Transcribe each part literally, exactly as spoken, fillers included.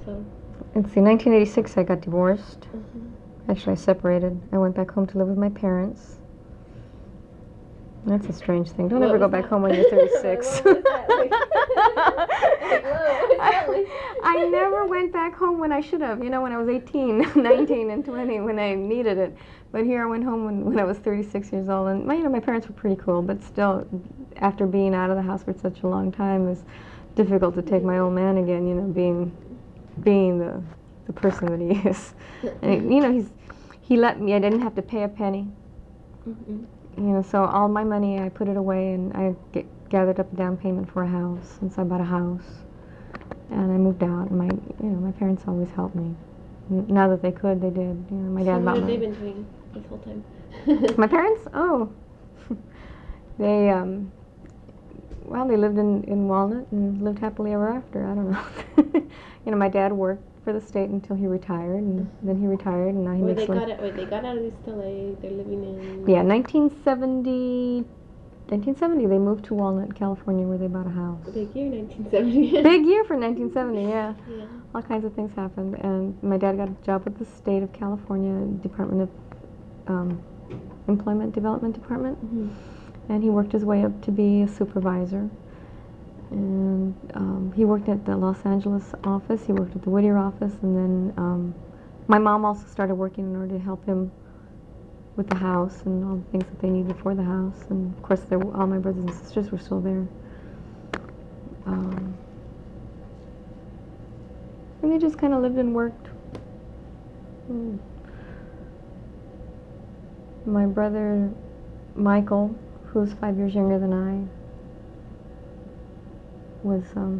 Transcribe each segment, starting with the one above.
So. Let's see, nineteen eighty-six I got divorced. Mm-hmm. Actually, I separated. I went back home to live with my parents. That's a strange thing. Don't What ever go was back that? home when you're thirty-six. What was that? Like, like, whoa, what's that like? I never went back home when I should have, you know, when I was eighteen, nineteen, and twenty, when I needed it. But here I went home when, when I was thirty-six years old. And my, you know, my parents were pretty cool, but still, after being out of the house for such a long time, it's difficult to take my old man again, you know, being being the, the person that he is. And, you know, he's he let me, I didn't have to pay a penny. Mm-hmm. You know, so all my money, I put it away, and I get, gathered up a down payment for a house. And so I bought a house, and I moved out. And my, you know, my parents always helped me. N- now that they could, they did. You know, my dad So bought what have my. they been doing this whole time? My parents? Oh, they um. Well, they lived in in Walnut and lived happily ever after. I don't know. You know, my dad worked for the state until he retired, and Mm-hmm. then he retired, and now he Where makes. they like, got it? Wait, they got out of East L A. They're living in. Yeah, nineteen seventy. nineteen seventy, they moved to Walnut, California, where they bought a house. Big year, nineteen seventy. Big year for nineteen seventy, yeah. Yeah. All kinds of things happened. And my dad got a job with the state of California Department of um, Employment Development Department. Mm-hmm. And he worked his way up to be a supervisor. And um, he worked at the Los Angeles office, he worked at the Whittier office, and then um, my mom also started working in order to help him with the house and all the things that they needed for the house. And of course, there were, all my brothers and sisters were still there. Um, and they just kind of lived and worked. Mm. My brother, Michael, who's five years younger than I, was, um,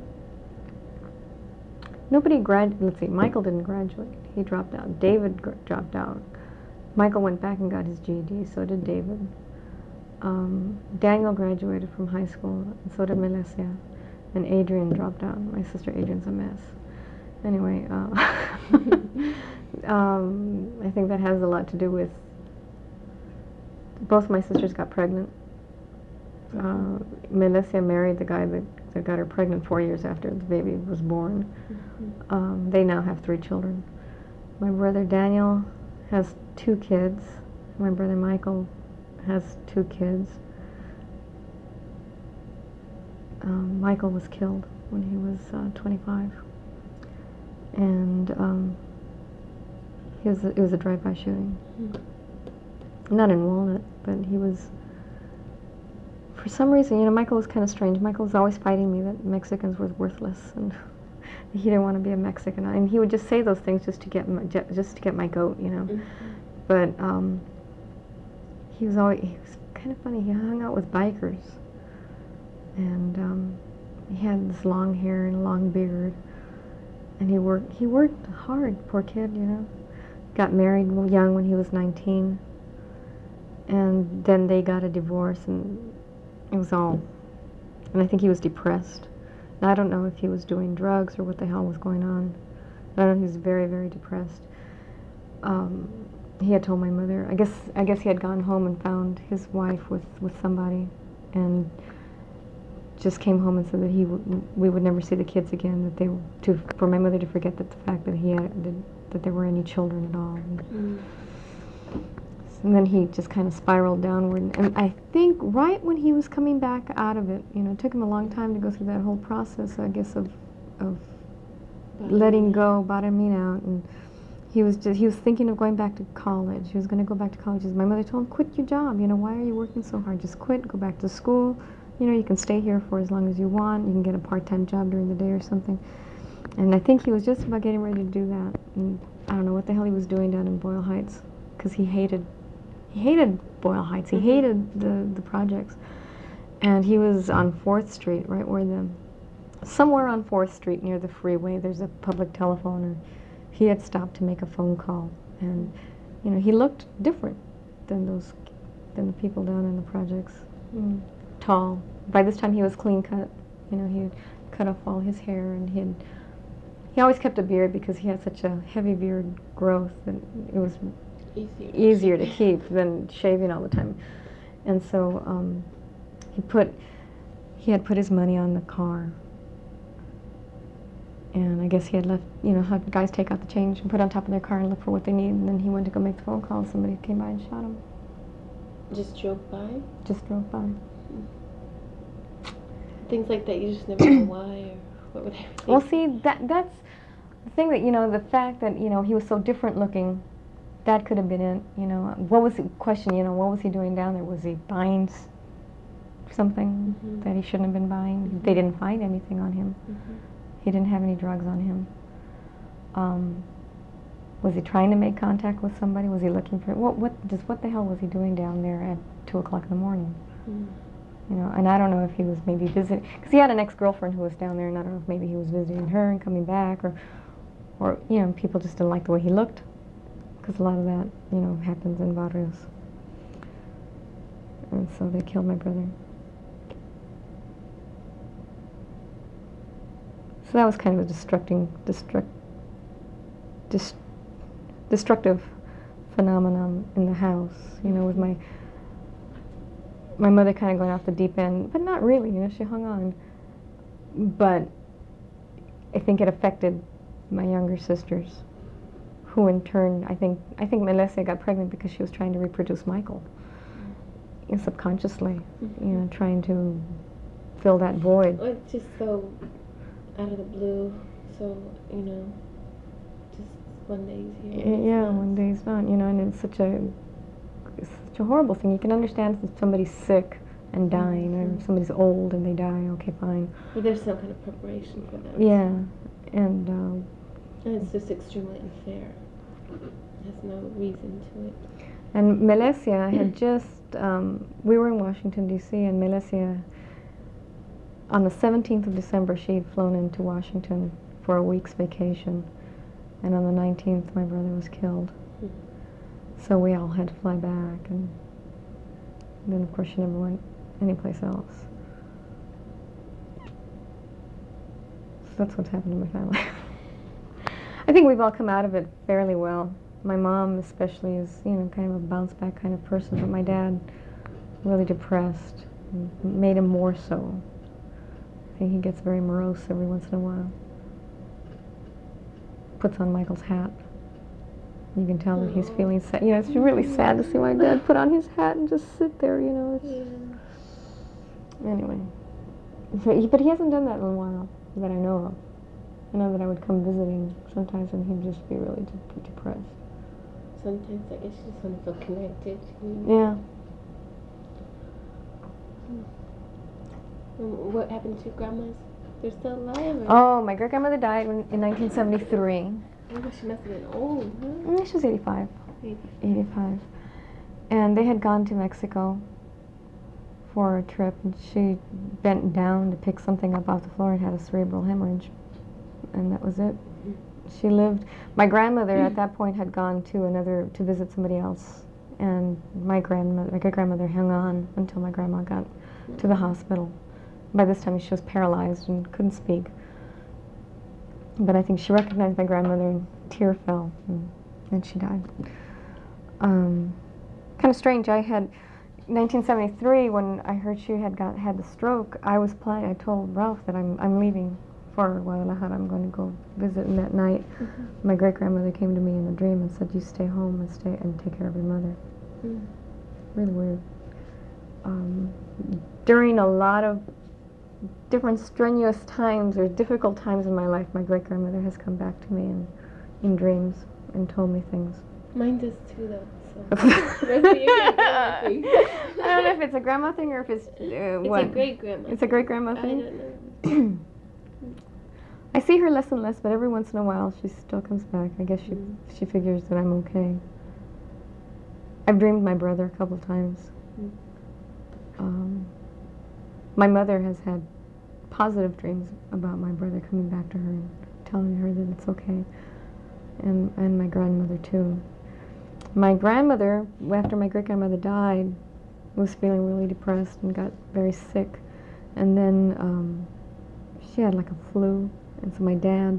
nobody grad, let's see, Michael didn't graduate. He dropped out. David gr- dropped out. Michael went back and got his G E D, so did David. Um, Daniel graduated from high school, and so did Melissa. And Adrian dropped out. My sister Adrian's a mess. Anyway, uh, um, I think that has a lot to do with both my sisters got pregnant. Uh, Melissa married the guy that, that got her pregnant four years after the baby was born. Mm-hmm. Um, they now have three children. My brother Daniel has two kids. My brother Michael has two kids. Um, Michael was killed when he was uh, twenty-five. And um, he was a, it was a drive-by shooting. Mm-hmm. Not in Walnut, but he was... For some reason, you know, Michael was kind of strange. Michael was always fighting me that Mexicans were worthless, and he didn't want to be a Mexican. And he would just say those things just to get my, ju- just to get my goat, you know. Mm-hmm. But um, he was always he was kind of funny. He hung out with bikers, and um, he had this long hair and a long beard, and he worked. He worked hard. Poor kid, you know. Got married young when he was nineteen, and then they got a divorce, and it was all, and I think he was depressed. And I don't know if he was doing drugs or what the hell was going on. I know he was very, very depressed. Um, he had told my mother, I guess I guess he had gone home and found his wife with, with somebody, and just came home and said that he w- we would never see the kids again, that they to for my mother to forget that the fact that he had that, that there were any children at all. And, mm. And then he just kind of spiraled downward. And I think right when he was coming back out of it, you know, it took him a long time to go through that whole process, I guess, of of bottoming letting go, bottoming out. And he was just, he was thinking of going back to college. He was going to go back to college. My mother told him, quit your job. You know, why are you working so hard? Just quit, go back to school. You know, you can stay here for as long as you want. You can get a part-time job during the day or something. And I think he was just about getting ready to do that. And I don't know what the hell he was doing down in Boyle Heights, because he hated He hated Boyle Heights. He mm-hmm. hated the, the projects. And he was on fourth street, right where the... Somewhere on fourth street near the freeway, there's a public telephone. And he had stopped to make a phone call. And, you know, he looked different than those, than the people down in the projects. Mm. Tall. By this time, he was clean cut. You know, he had cut off all his hair, and he had... He always kept a beard because he had such a heavy beard growth that it was... Easier. easier to keep than shaving all the time. And so um, he put he had put his money on the car, And I guess he had left, you know, had guys take out the change and put it on top of their car and look for what they need. And then he went to go make the phone call, and somebody came by and shot him. Just drove by? Just drove by. Things like that, you just never know why or what would they Well, see, that that's the thing that, you know, the fact that, you know, he was so different looking, that could have been it, you know. What was the question, you know, what was he doing down there? Was he buying s- something Mhm. that he shouldn't have been buying? Mhm. They didn't find anything on him. Mm-hmm. He didn't have any drugs on him. Um, was he trying to make contact with somebody? Was he looking for what? What? Just what the hell was he doing down there at two o'clock in the morning? Mm. You know, and I don't know if he was maybe visiting, because he had an ex-girlfriend who was down there, and I don't know if maybe he was visiting her and coming back, or, or you know, people just didn't like the way he looked, because a lot of that, you know, happens in barrios. And so they killed my brother. So that was kind of a destructing, destruct, dis, destructive phenomenon in the house, you know, with my my mother kind of going off the deep end, but not really, you know, she hung on. But I think it affected my younger sisters, who in turn, I think, I think Melissa got pregnant because she was trying to reproduce Michael, you know, subconsciously, you know, trying to fill that void. Or it's just so out of the blue, so, you know, just one day he's here. Y- Yeah, one day he's not, you know, and it's such a, it's such a horrible thing. You can understand if somebody's sick and dying, Mhm. or if somebody's old and they die, okay, fine. Well, there's some kind of preparation for that. Yeah, and uh, And it's just extremely unfair. There's no reason to it. and Melissa had just, um, we were in Washington, D C, and Melissa, on the seventeenth of December, she had flown into Washington for a week's vacation, and on the nineteenth, my brother was killed. Mhm. So we all had to fly back, and then, of course, she never went anyplace else. So that's what's happened to my family. I think we've all come out of it fairly well. My mom especially is, you know, kind of a bounce back kind of person, but my dad, really depressed, and made him more so. I think he gets very morose every once in a while. Puts on Michael's hat. You can tell that he's Aw. feeling sad. You know, it's really sad to see my dad put on his hat and just sit there, you know. It's, Yeah. Anyway. But he, but he hasn't done that in a while, that I know of. I know that I would come visiting sometimes and he'd just be really de- depressed. Sometimes I guess you just want to feel connected. Yeah. And what happened to your grandmas? They're still alive? Or? Oh, my great-grandmother died in, in nineteen seventy-three. Oh, she must have been old, huh? Mm, she was eighty-five. Maybe. eighty-five. And they had gone to Mexico for a trip, and she bent down to pick something up off the floor and had a cerebral hemorrhage. And that was it. She lived. My grandmother at that point had gone to another, to visit somebody else. And my grandmother, my great-grandmother hung on until my grandma got to the hospital. By this time she was paralyzed and couldn't speak. But I think she recognized my grandmother and a tear fell, and, and she died. Um, kind of strange. I had, nineteen seventy-three, when I heard she had got had the stroke, I was planning, I told Ralph that I'm, I'm leaving for Guadalajara. I'm going to go visit, and that night Mm-hmm. my great-grandmother came to me in a dream and said, you stay home and stay and take care of your mother. Mm. Really weird. Um, during a lot of different strenuous times or difficult times in my life, my great-grandmother has come back to me in, in dreams and told me things. Mine does too, though. So. I Maybe you're a grandma thing. don't know if it's a grandma thing or if it's, uh, It's what? a great grandma. It's a great-grandma I thing? don't know. I see her less and less, but every once in a while she still comes back. I guess she Mm. she figures that I'm okay. I've dreamed my brother a couple times. Mm. Um, my mother has had positive dreams about my brother coming back to her and telling her that it's okay, and and my grandmother too. My grandmother, after my great grandmother died, was feeling really depressed and got very sick, and then um, she had like a flu. And so my dad,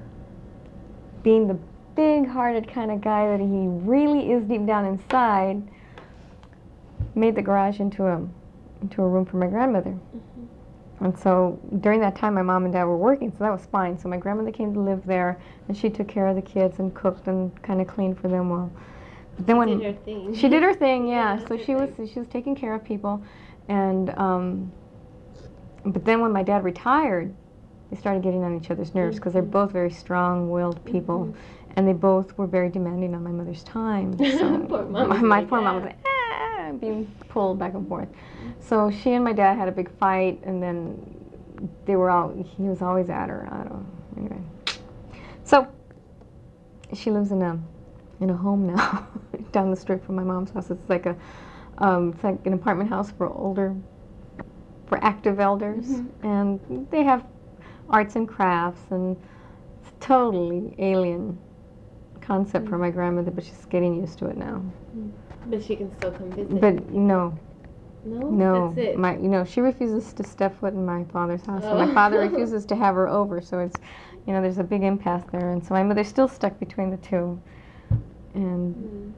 being the big-hearted kind of guy that he really is deep down inside, made the garage into a into a room for my grandmother. Mhm. And so during that time, my mom and dad were working, so that was fine. So my grandmother came to live there, and she took care of the kids and cooked and kind of cleaned for them well. But then She when did her thing. she did her thing, Yeah, yeah. So that's she her was thing. she was taking care of people, and um, but then when my dad retired, they started getting on each other's nerves because they're Mhm. both very strong-willed people, Mhm. and they both were very demanding on my mother's time. So Poor mom my, was my like, poor mom was "Ah." like, ah, being pulled back and forth. So she and my dad had a big fight, and then they were all, he was always at her. I don't know. Anyway. So she lives in a in a home now down the street from my mom's house. It's like a um, it's like an apartment house for older, for active elders, Mhm. and they have arts and crafts, and it's a totally alien concept for Mm. my grandmother, but she's getting used to it now. Mm. But she can still come visit. But no, No? no, That's it. my you know she refuses to step foot in my father's house, and Oh. my father refuses to have her over. So it's, you know, there's a big impasse there, and so my mother's still stuck between the two, and Mm.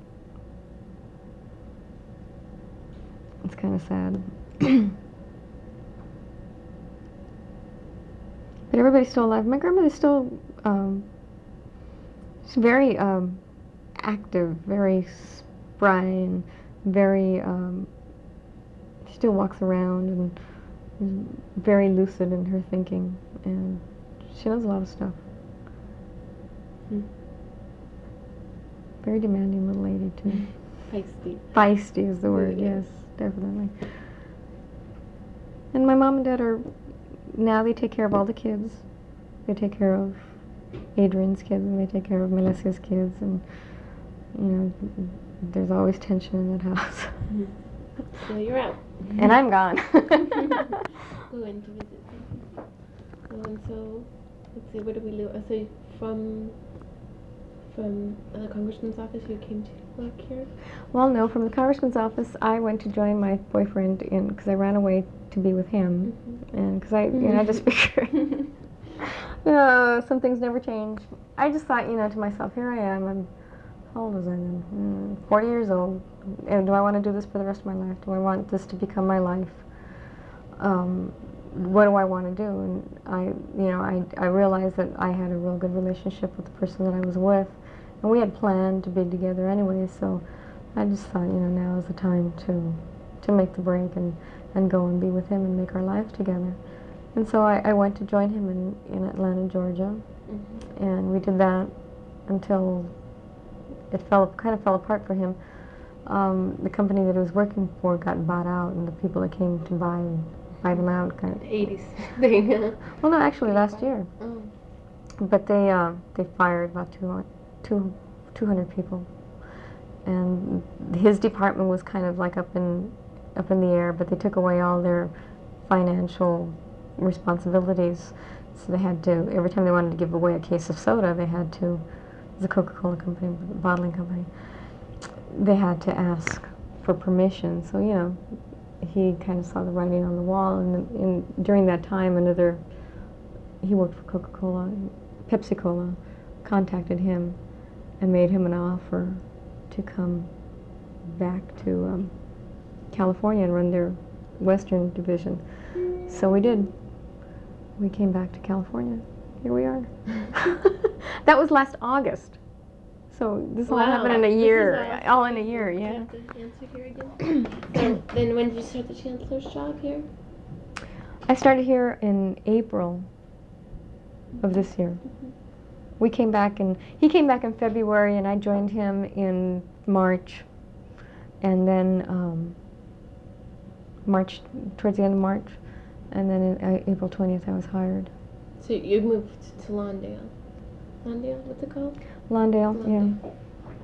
it's kind of sad. But everybody's still alive. My grandmother's still, um, she's very um, active, very spry, and very, um, she still walks around and is very lucid in her thinking, and she knows a lot of stuff. Mm. Very demanding little lady, too. Feisty. Feisty is the word, Yeah. yes, definitely. And my mom and dad are, now they take care of all the kids. They take care of Adrian's kids, and they take care of Melissa's kids, and, you know, there's always tension in that house. Mhm. So you're out. And I'm gone. Going to visit them. Oh, and so, let's see, where do we live? Uh, So from from the congressman's office, you came to work here? Well, no, from the congressman's office, I went to join my boyfriend in, because I ran away to be with him, Mhm. and because I, you know, I just figured, you know, some things never change. I just thought, you know, to myself, here I am, I'm, how old was I then? Mm, forty years old, and do I want to do this for the rest of my life? Do I want this to become my life? Um, what do I want to do? And I, you know, I, I realized that I had a real good relationship with the person that I was with, and we had planned to be together anyway, so I just thought, you know, now is the time to, to make the break and, and go and be with him and make our life together. And so I, I went to join him in, in Atlanta, Georgia, Mhm. and we did that until it fell, kind of fell apart for him. Um, the company that he was working for got bought out, and the people that came to buy buy them out kind of. eighties thing. Well, no, actually last year. Oh. But they uh, they fired about two, two, two hundred people, and his department was kind of like up in up in the air. But they took away all their financial responsibilities, so they had to, every time they wanted to give away a case of soda, they had to. It was a Coca-Cola company, bottling company. They had to ask for permission. So you know, he kind of saw the writing on the wall, and, and during that time, another. He worked for Coca-Cola. Pepsi-Cola contacted him and made him an offer to come back to um, California and run their Western division. So we did. We came back to California. Here we are. That was last August. So this all Wow. happened in a This is year. all- All in a year, Do you yeah. have to answer here again? So then when did you start the chancellor's job here? I started here in April of this year. Mhm. We came back, and he came back in February, and I joined him in March, and then um, March, towards the end of March, and then in uh, April twentieth I was hired. So you moved to Lawndale. Lawndale, what's it called? Lawndale, Lawndale. yeah.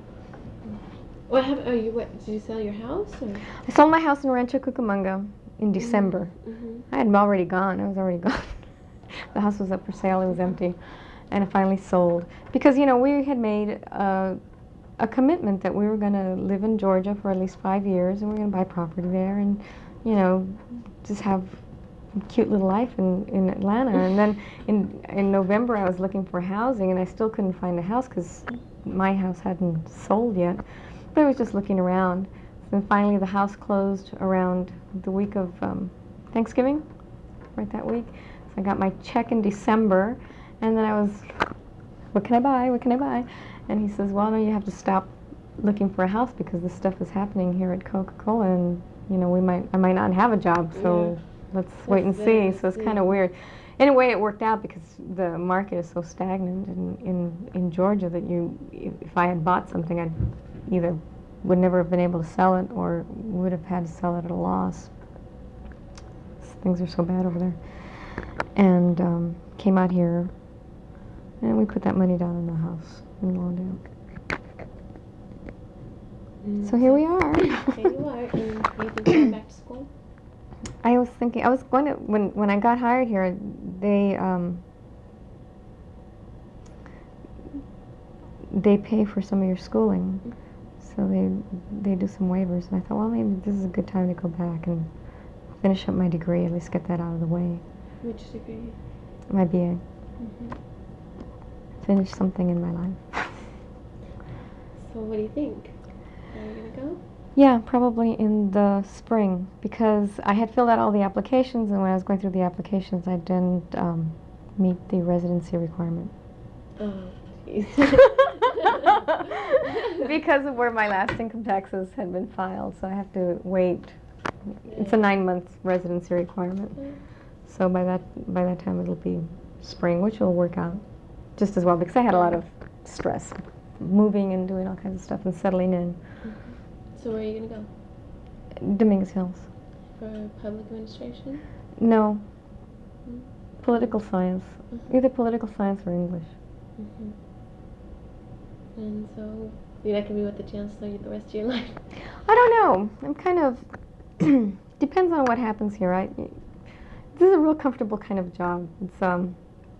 What happened? Oh, you what? Did you sell your house? Or? I sold my house in Rancho Cucamonga in December. Mm-hmm. I had already gone. I was already gone. The house was up for sale. It was empty, and it finally sold because you know we had made uh, a commitment that we were going to live in Georgia for at least five years, and we were going to buy property there, and you know just have a cute little life in, in Atlanta. And then in in November I was looking for housing, and I still couldn't find a house because my house hadn't sold yet. But I was just looking around. And finally the house closed around the week of um, Thanksgiving. right that week. So I got my check in December, and then I was, what can I buy? What can I buy? And he says, well, no, you have to stop looking for a house because this stuff is happening here at Coca-Cola, and you know we might I might not have a job, so yeah. let's That's wait and see. So it's kind of weird. In a way, it worked out because the market is so stagnant in, in, in Georgia that you, if I had bought something, I'd either would never have been able to sell it or would have had to sell it at a loss. Things are so bad over there. And um, came out here, and we put that money down in the house in Lawndale. Mm. So here we are. Here you are. And you think you're going back to school? I was thinking, I was going to, when, when I got hired here, they, um, they pay for some of your schooling. So they, they do some waivers. And I thought, well, maybe this is a good time to go back and finish up my degree, at least get that out of the way. Which degree? My B A. Mm-hmm. Finish something in my life. So what do you think? Are you going to go? Yeah, probably in the spring, because I had filled out all the applications, and when I was going through the applications, I didn't um, meet the residency requirement. Oh, jeez. Because of where my last income taxes had been filed, so I have to wait. Yeah. It's a nine-month residency requirement, Yeah. so by that by that time it'll be spring, which will work out just as well, because I had a lot of stress, moving and doing all kinds of stuff and settling in. Mm-hmm. So where are you going to go? Dominguez Hills. For public administration? No. Mm-hmm. Political science. Mm-hmm. Either political science or English. Mm-hmm. And so you're not going to be with the chancellor the rest of your life? I don't know. I'm kind of, depends on what happens here. I, this is a real comfortable kind of job. It's, um,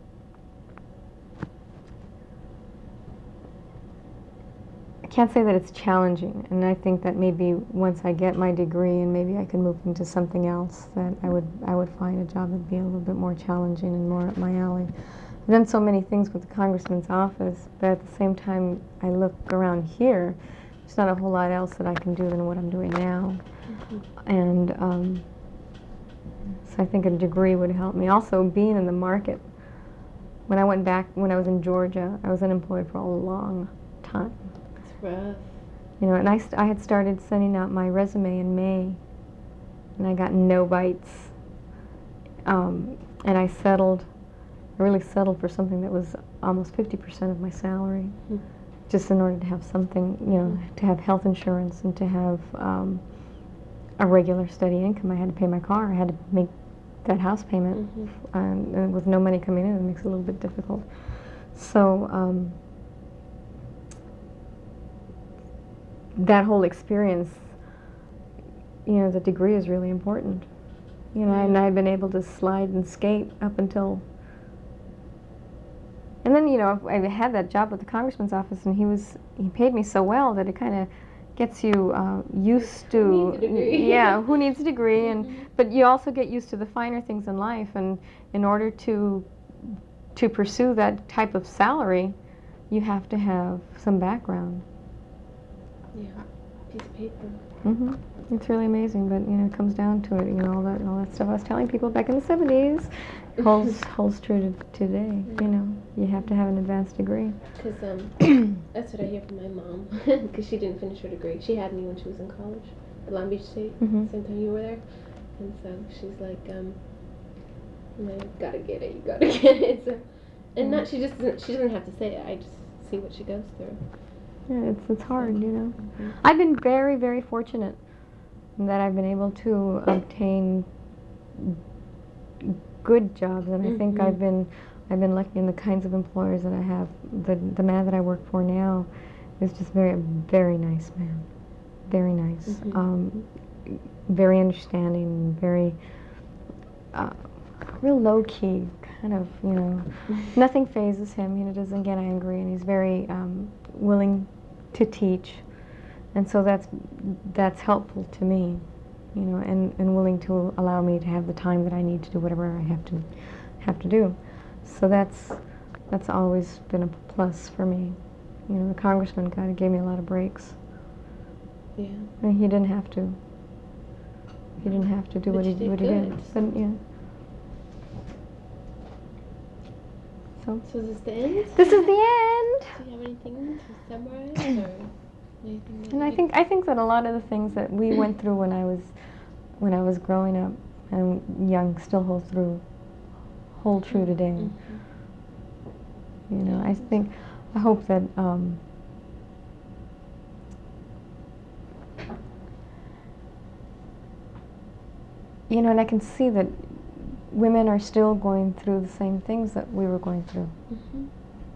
I can't say that it's challenging, and I think that maybe once I get my degree and maybe I can move into something else, that I would I would find a job that'd be a little bit more challenging and more up my alley. I've done so many things with the congressman's office, but at the same time I look around here, there's not a whole lot else that I can do than what I'm doing now. Mm-hmm. And um, so I think a degree would help me. Also, being in the market, when I went back, when I was in Georgia, I was unemployed for a long time. Rough. You know, and I, st I had started sending out my resume in May, and I got no bites. Um, and I settled, I really settled for something that was almost fifty percent of my salary, mm. just in order to have something, you know, mm. to have health insurance and to have um, a regular steady income. I had to pay my car, I had to make that house payment, mm-hmm. um, and with no money coming in, it makes it a little bit difficult. So, um, that whole experience, you know, the degree is really important. You know, mm. and I'd been able to slide and skate up until, and then, you know, I had that job with the congressman's office, and he was, he paid me so well that it kind of gets you uh, used to, who needs a degree? yeah, who needs a degree, and mm-hmm. but you also get used to the finer things in life, and in order to, to pursue that type of salary, you have to have some background. Yeah, piece of paper. Mm-hmm. It's really amazing, but you know, it comes down to it. You know, all that, all that stuff I was telling people back in the seventies holds holds true to today. Mm-hmm. You know, you have to have an advanced degree. Because um, that's what I hear from my mom. Because she didn't finish her degree. She had me when she was in college at Long Beach State. Mm-hmm. Same time you were there, and so she's like, um, you gotta get it. You gotta get it. So, and mm-hmm. not she just doesn't, she doesn't have to say it. I just see what she goes through. Yeah, it's it's hard, you know. Mm-hmm. I've been very, very fortunate that I've been able to obtain good jobs, and I mm-hmm. think I've been I've been lucky in the kinds of employers that I have. The the man that I work for now is just very very nice man, very nice, mm-hmm. um, very understanding, very uh, real low key. Kind of, you know, nothing phases him. You know, doesn't get angry, and he's very um, willing to teach, and so that's that's helpful to me, you know, and, and willing to allow me to have the time that I need to do whatever I have to have to do. So that's that's always been a plus for me. You know, the congressman kind of gave me a lot of breaks. Yeah. And he didn't have to. He didn't have to do but what he did what good. he did. But yeah. So So is this the end? this is the end. Do you have anything to summarize or anything? That And I you- think I think that a lot of the things that we went through when I was when I was growing up and young still hold through hold true today. Mhm. You know, I think I hope that um, you know, and I can see that women are still going through the same things that we were going through. Mhm.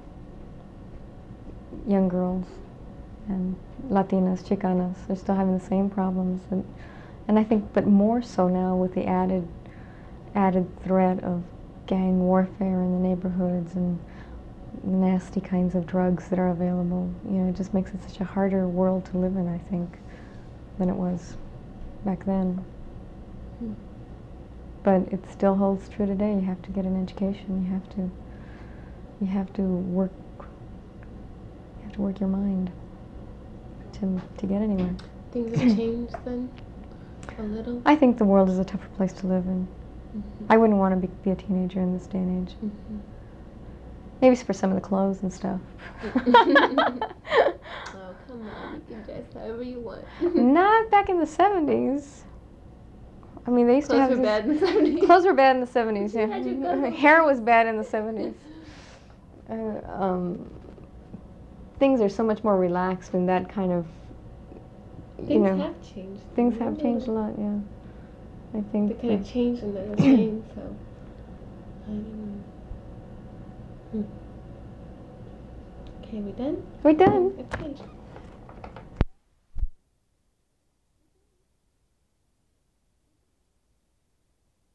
Young girls and Latinas, Chicanas, they're still having the same problems, and and I think, but more so now with the added added threat of gang warfare in the neighborhoods and nasty kinds of drugs that are available. You know, it just makes it such a harder world to live in, I think, than it was back then. Hmm. But it still holds true today. You have to get an education. You have to you have to work you have to work your mind to to get anywhere. Things have changed then a little. I think the world is a tougher place to live in. Mhm. I wouldn't want to be, be a teenager in this day and age. Mhm. Maybe it's for some of the clothes and stuff. Oh, come on, you can dress however you want. Not back in the seventies. I mean, they used Clothes to have were this- bad in the seventies. Clothes were bad in the seventies. Yeah, How'd you go? hair was bad in the seventies. Uh, um, things are so much more relaxed and that kind of. You Things know, have changed. things have changed a lot. Yeah, I think. They kind of that- changed and they're the same, so. I don't know. Hmm. Okay, we done? We're done. Okay.